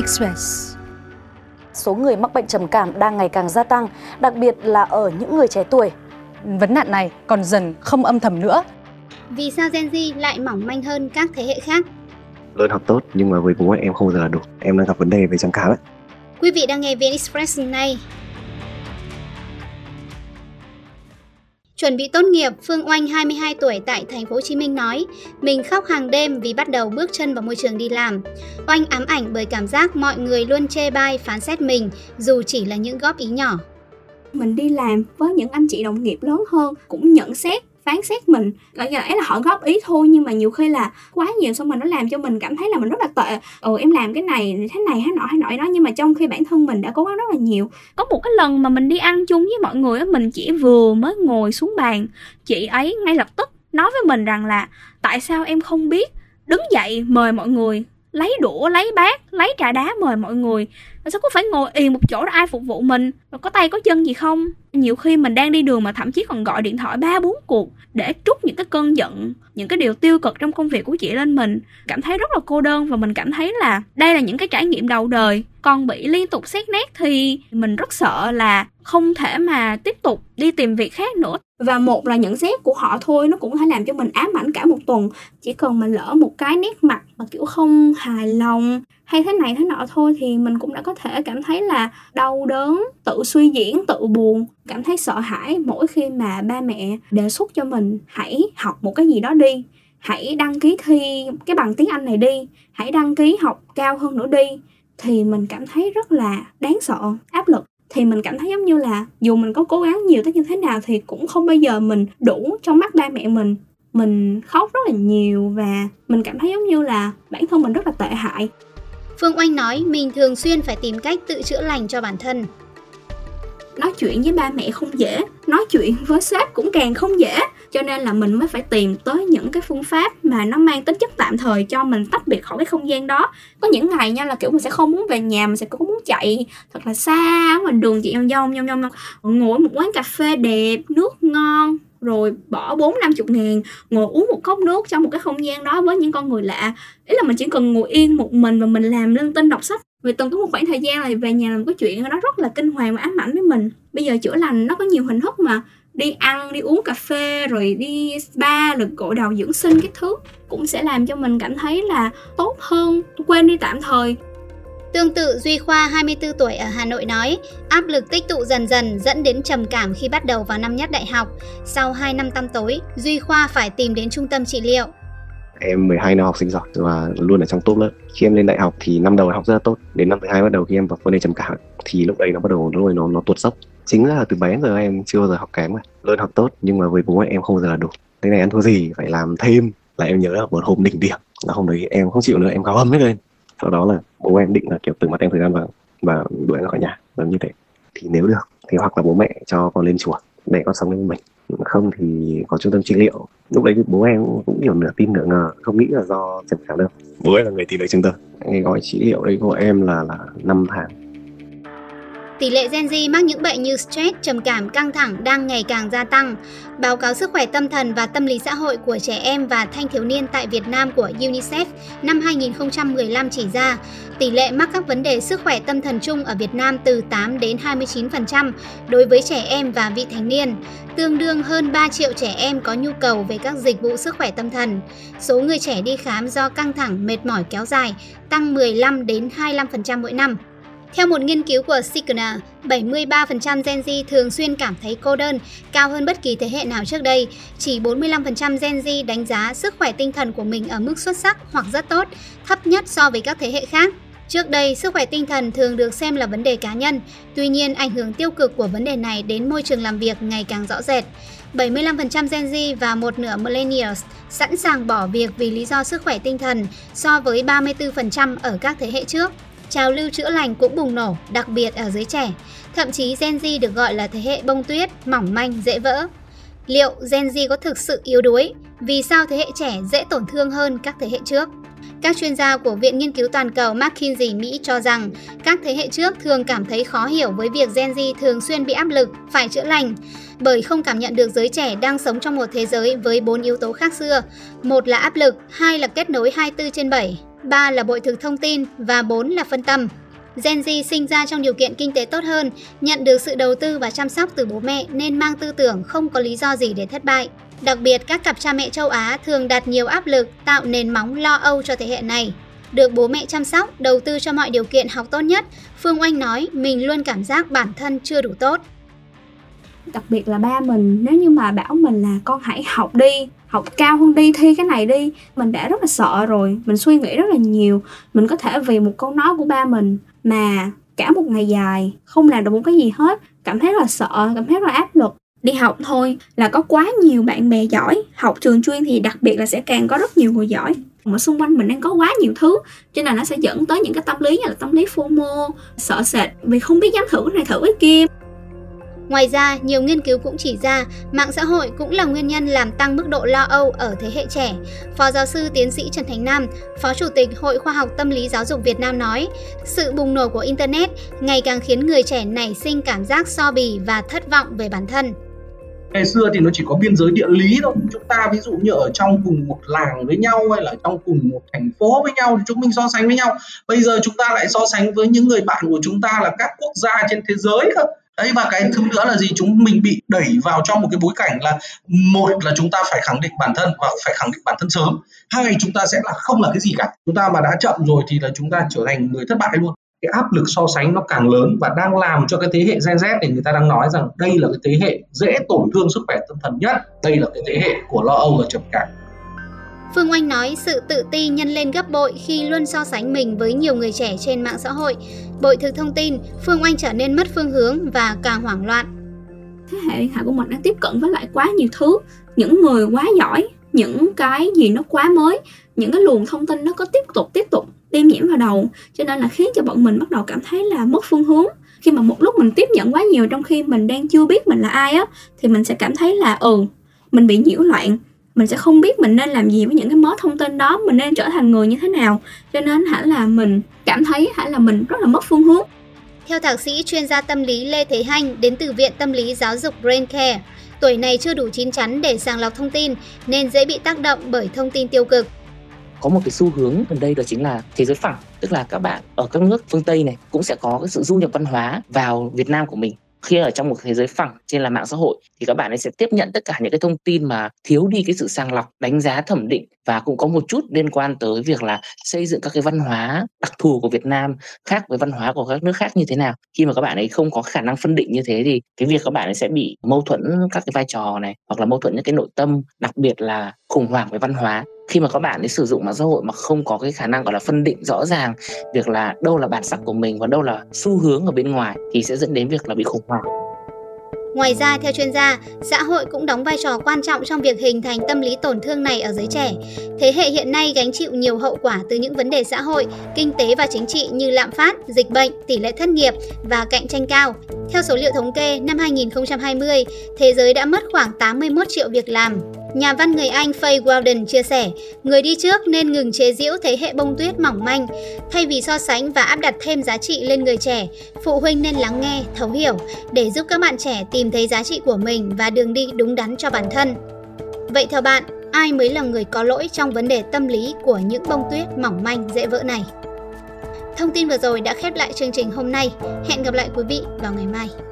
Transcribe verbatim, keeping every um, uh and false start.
Express. Số người mắc bệnh trầm cảm đang ngày càng gia tăng, đặc biệt là ở những người trẻ tuổi. Vấn nạn này còn dần không âm thầm nữa. Vì sao Gen Z lại mỏng manh hơn các thế hệ khác? Lớn học tốt nhưng mà với bố mẹ em không bao giờ là đủ. Em đang gặp vấn đề về trầm cảm ấy. Quý vị đang nghe vê en Express này. Chuẩn bị tốt nghiệp, Phương Oanh hai mươi hai tuổi tại thành phố Hồ Chí Minh nói, mình khóc hàng đêm vì bắt đầu bước chân vào môi trường đi làm. Oanh ám ảnh bởi cảm giác mọi người luôn chê bai, phán xét mình dù chỉ là những góp ý nhỏ. Mình đi làm với những anh chị đồng nghiệp lớn hơn cũng nhận xét, phán xét mình. Gọi là họ góp ý thôi nhưng mà nhiều khi là quá nhiều, xong mình nó làm cho mình cảm thấy là mình rất là tệ. Ừ, em làm cái này thế này thế nọ thế nọ đó, nhưng mà trong khi bản thân mình đã cố gắng rất là nhiều. Có một cái lần mà mình đi ăn chung với mọi người, mình chỉ vừa mới ngồi xuống bàn, chị ấy ngay lập tức nói với mình rằng là tại sao em không biết đứng dậy mời mọi người, lấy đũa, lấy bát, lấy trà đá mời mọi người. Sao có phải ngồi ì một chỗ đó ai phục vụ mình? Rồi có tay có chân gì không? Nhiều khi mình đang đi đường mà thậm chí còn gọi điện thoại ba bốn cuộc để trút những cái cơn giận, những cái điều tiêu cực trong công việc của chị lên mình. Cảm thấy rất là cô đơn và mình cảm thấy là đây là những cái trải nghiệm đầu đời. Còn bị liên tục xét nét thì mình rất sợ là không thể mà tiếp tục đi tìm việc khác nữa. Và một là nhận xét của họ thôi, nó cũng có thể làm cho mình ám ảnh cả một tuần. Chỉ cần mà lỡ một cái nét mặt mà kiểu không hài lòng hay thế này thế nọ thôi thì mình cũng đã có thể cảm thấy là đau đớn, tự suy diễn, tự buồn, cảm thấy sợ hãi mỗi khi mà ba mẹ đề xuất cho mình hãy học một cái gì đó đi, hãy đăng ký thi cái bằng tiếng Anh này đi, hãy đăng ký học cao hơn nữa đi, thì mình cảm thấy rất là đáng sợ, áp lực. Thì mình cảm thấy giống như là dù mình có cố gắng nhiều tới như thế nào thì cũng không bao giờ mình đủ trong mắt ba mẹ mình. Mình khóc rất là nhiều và mình cảm thấy giống như là bản thân mình rất là tệ hại. Phương Oanh nói mình thường xuyên phải tìm cách tự chữa lành cho bản thân. Nói chuyện với ba mẹ không dễ, nói chuyện với sếp cũng càng không dễ. Cho nên là mình mới phải tìm tới những cái phương pháp mà nó mang tính chất tạm thời cho mình tách biệt khỏi cái không gian đó. Có những ngày nha là kiểu mình sẽ không muốn về nhà, mình sẽ có muốn chạy thật là xa, mình đường chị vòng vòng vòng vòng, ngồi một quán cà phê đẹp, nước ngon, rồi bỏ bốn năm chục ngàn ngồi uống một cốc nước trong một cái không gian đó với những con người lạ. Ý là mình chỉ cần ngồi yên một mình và mình làm linh tinh đọc sách. Vì từng có một khoảng thời gian là về nhà làm cái chuyện đó rất là kinh hoàng và ám ảnh với mình. Bây giờ chữa lành nó có nhiều hình thức mà, đi ăn, đi uống cà phê, rồi đi spa, rồi gội đầu dưỡng sinh các thứ cũng sẽ làm cho mình cảm thấy là tốt hơn, quên đi tạm thời. Tương tự, Duy Khoa hai mươi tư tuổi ở Hà Nội nói, áp lực tích tụ dần dần dẫn đến trầm cảm khi bắt đầu vào năm nhất đại học. Sau hai năm tăm tối, Duy Khoa phải tìm đến trung tâm trị liệu. Em mười hai năm học sinh giỏi và luôn ở trong top lớp. Khi em lên đại học thì năm đầu học rất là tốt. Đến năm thứ hai bắt đầu khi em vào vấn đề trầm cảm thì lúc đấy nó bắt đầu nó nó, nó tuột dốc. Chính là từ bé giờ em chưa bao giờ học kém mà. Luôn học tốt nhưng mà với bố mẹ em không bao giờ là đủ. Thế này ăn thua gì phải làm thêm. Là em nhớ là một hôm đỉnh điểm, là hôm đấy em không chịu nữa, em gào ầm hết lên. Sau đó là bố em định là kiểu từ mặt em thời gian vào và đuổi em ra khỏi nhà, giống như thế. Thì nếu được thì hoặc là bố mẹ cho con lên chùa để con sống với mình, không thì có trung tâm trị liệu. Lúc đấy thì bố em cũng kiểu nửa tin nửa ngờ, không nghĩ là do trầm cảm đâu. Bố em là người tìm được trung tâm. Cái gói trị liệu đấy của em là là năm tháng. Tỷ lệ Gen Z mắc những bệnh như stress, trầm cảm, căng thẳng đang ngày càng gia tăng. Báo cáo sức khỏe tâm thần và tâm lý xã hội của trẻ em và thanh thiếu niên tại Việt Nam của UNICEF năm hai nghìn không trăm mười lăm chỉ ra, tỷ lệ mắc các vấn đề sức khỏe tâm thần chung ở Việt Nam từ tám đến hai mươi chín phần trăm đối với trẻ em và vị thành niên, tương đương hơn ba triệu trẻ em có nhu cầu về các dịch vụ sức khỏe tâm thần. Số người trẻ đi khám do căng thẳng, mệt mỏi kéo dài tăng mười lăm đến hai mươi lăm phần trăm mỗi năm. Theo một nghiên cứu của Cigna, bảy mươi ba phần trăm Gen Z thường xuyên cảm thấy cô đơn, cao hơn bất kỳ thế hệ nào trước đây. Chỉ bốn mươi lăm phần trăm Gen Z đánh giá sức khỏe tinh thần của mình ở mức xuất sắc hoặc rất tốt, thấp nhất so với các thế hệ khác. Trước đây, sức khỏe tinh thần thường được xem là vấn đề cá nhân, tuy nhiên ảnh hưởng tiêu cực của vấn đề này đến môi trường làm việc ngày càng rõ rệt. bảy mươi lăm phần trăm Gen Z và một nửa Millennials sẵn sàng bỏ việc vì lý do sức khỏe tinh thần so với ba mươi tư phần trăm ở các thế hệ trước. Trào lưu chữa lành cũng bùng nổ, đặc biệt ở giới trẻ. Thậm chí Gen Z được gọi là thế hệ bông tuyết, mỏng manh, dễ vỡ. Liệu Gen Z có thực sự yếu đuối? Vì sao thế hệ trẻ dễ tổn thương hơn các thế hệ trước? Các chuyên gia của Viện Nghiên cứu Toàn cầu McKinsey Mỹ cho rằng các thế hệ trước thường cảm thấy khó hiểu với việc Gen Z thường xuyên bị áp lực, phải chữa lành, bởi không cảm nhận được giới trẻ đang sống trong một thế giới với bốn yếu tố khác xưa. Một là áp lực, hai là kết nối hai mươi tư trên bảy, ba là bội thực thông tin và bốn là phân tâm. Gen Z sinh ra trong điều kiện kinh tế tốt hơn, nhận được sự đầu tư và chăm sóc từ bố mẹ nên mang tư tưởng không có lý do gì để thất bại. Đặc biệt, các cặp cha mẹ châu Á thường đặt nhiều áp lực, tạo nền móng lo âu cho thế hệ này. Được bố mẹ chăm sóc, đầu tư cho mọi điều kiện học tốt nhất, Phương Oanh nói mình luôn cảm giác bản thân chưa đủ tốt. Đặc biệt là ba mình, nếu như mà bảo mình là con hãy học đi, học cao hơn đi, thi cái này đi, mình đã rất là sợ rồi, mình suy nghĩ rất là nhiều. Mình có thể vì một câu nói của ba mình mà cả một ngày dài không làm được một cái gì hết, cảm thấy rất là sợ, cảm thấy rất là áp lực. Đi học thôi là có quá nhiều bạn bè giỏi, học trường chuyên thì đặc biệt là sẽ càng có rất nhiều người giỏi. Mà xung quanh mình đang có quá nhiều thứ, cho nên nó sẽ dẫn tới những cái tâm lý như là tâm lý FOMO, sợ sệt vì không biết dám thử cái này thử cái kia. Ngoài ra, nhiều nghiên cứu cũng chỉ ra mạng xã hội cũng là nguyên nhân làm tăng mức độ lo âu ở thế hệ trẻ. Phó giáo sư tiến sĩ Trần Thành Nam, Phó Chủ tịch Hội Khoa học Tâm lý Giáo dục Việt Nam nói, sự bùng nổ của Internet ngày càng khiến người trẻ nảy sinh cảm giác so bì và thất vọng về bản thân. Ngày xưa thì nó chỉ có biên giới địa lý thôi. Chúng ta ví dụ như ở trong cùng một làng với nhau hay là trong cùng một thành phố với nhau thì chúng mình so sánh với nhau. Bây giờ chúng ta lại so sánh với những người bạn của chúng ta là các quốc gia trên thế giới cơ. Đấy, và cái thứ nữa là gì? Chúng mình bị đẩy vào trong một cái bối cảnh là một là chúng ta phải khẳng định bản thân và phải khẳng định bản thân sớm. Hai, chúng ta sẽ là không là cái gì cả. Chúng ta mà đã chậm rồi thì là chúng ta trở thành người thất bại luôn. Cái áp lực so sánh nó càng lớn và đang làm cho cái thế hệ Gen Z này người ta đang nói rằng đây là cái thế hệ dễ tổn thương sức khỏe tâm thần nhất. Đây là cái thế hệ của lo âu và trầm cảm. Phương Oanh nói sự tự ti nhân lên gấp bội khi luôn so sánh mình với nhiều người trẻ trên mạng xã hội. Bội thực thông tin, Phương Oanh trở nên mất phương hướng và càng hoảng loạn. Thế hệ điện thoại của mình đang tiếp cận với lại quá nhiều thứ, những người quá giỏi, những cái gì nó quá mới, những cái luồng thông tin nó có tiếp tục tiếp tục tiêm nhiễm vào đầu, cho nên là khiến cho bọn mình bắt đầu cảm thấy là mất phương hướng. Khi mà một lúc mình tiếp nhận quá nhiều trong khi mình đang chưa biết mình là ai á, thì mình sẽ cảm thấy là ừ, mình bị nhiễu loạn. Mình sẽ không biết mình nên làm gì với những cái mớ thông tin đó, mình nên trở thành người như thế nào. Cho nên hẳn là mình cảm thấy hẳn là mình rất là mất phương hướng. Theo thạc sĩ chuyên gia tâm lý Lê Thế Hanh đến từ Viện Tâm lý Giáo dục BrainCare, tuổi này chưa đủ chín chắn để sàng lọc thông tin nên dễ bị tác động bởi thông tin tiêu cực. Có một cái xu hướng gần đây đó chính là thế giới phẳng, tức là các bạn ở các nước phương Tây này cũng sẽ có cái sự du nhập văn hóa vào Việt Nam của mình. Khi ở trong một thế giới phẳng trên là mạng xã hội thì các bạn ấy sẽ tiếp nhận tất cả những cái thông tin mà thiếu đi cái sự sàng lọc, đánh giá, thẩm định, và cũng có một chút liên quan tới việc là xây dựng các cái văn hóa đặc thù của Việt Nam khác với văn hóa của các nước khác như thế nào. Khi mà các bạn ấy không có khả năng phân định như thế thì cái việc các bạn ấy sẽ bị mâu thuẫn các cái vai trò này, hoặc là mâu thuẫn những cái nội tâm, đặc biệt là khủng hoảng về văn hóa. Khi mà các bạn ấy sử dụng mạng xã hội mà không có cái khả năng gọi là phân định rõ ràng việc là đâu là bản sắc của mình và đâu là xu hướng ở bên ngoài thì sẽ dẫn đến việc là bị khủng hoảng. Ngoài ra, theo chuyên gia, xã hội cũng đóng vai trò quan trọng trong việc hình thành tâm lý tổn thương này ở giới trẻ. Thế hệ hiện nay gánh chịu nhiều hậu quả từ những vấn đề xã hội, kinh tế và chính trị như lạm phát, dịch bệnh, tỷ lệ thất nghiệp và cạnh tranh cao. Theo số liệu thống kê, năm hai nghìn không trăm hai mươi, thế giới đã mất khoảng tám mươi mốt triệu việc làm. Nhà văn người Anh Faye Weldon chia sẻ, người đi trước nên ngừng chế giễu thế hệ bông tuyết mỏng manh. Thay vì so sánh và áp đặt thêm giá trị lên người trẻ, phụ huynh nên lắng nghe, thấu hiểu để giúp các bạn trẻ tìm thấy giá trị của mình và đường đi đúng đắn cho bản thân. Vậy theo bạn, ai mới là người có lỗi trong vấn đề tâm lý của những bông tuyết mỏng manh dễ vỡ này? Thông tin vừa rồi đã khép lại chương trình hôm nay. Hẹn gặp lại quý vị vào ngày mai.